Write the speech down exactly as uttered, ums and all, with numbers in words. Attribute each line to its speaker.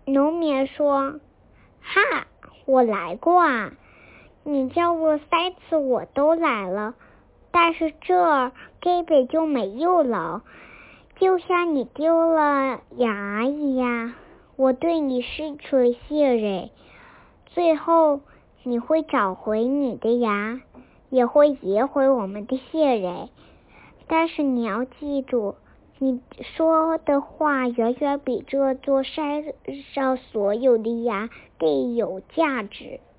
Speaker 1: 农民说，哈，我来过啊，你叫我三次我都来了，但是这儿根本就没有了，就像你丢了牙一样，我对你失去了信任，最后你会找回你的牙，也会赢回我们的信任，但是你要记住，你说的话远远比这座山上所有的牙更有价值。